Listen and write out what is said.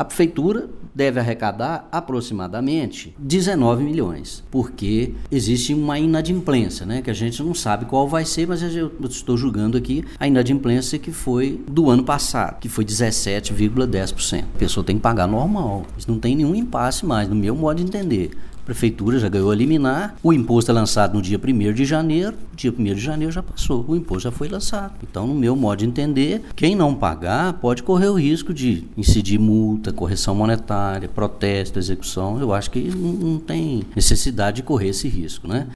A prefeitura deve arrecadar aproximadamente 19 milhões, porque existe uma inadimplência, né, que a gente não sabe qual vai ser, mas eu estou julgando aqui a inadimplência que foi do ano passado, que foi 17,10%. A pessoa tem que pagar normal, isso não tem nenhum impasse mais, no meu modo de entender. A prefeitura já ganhou a liminar, o imposto é lançado no dia 1º de janeiro, dia 1º de janeiro já passou, o imposto já foi lançado. Então, no meu modo de entender, quem não pagar pode correr o risco de incidir multa, correção monetária, protesto, execução. Eu acho que não tem necessidade de correr esse risco, né?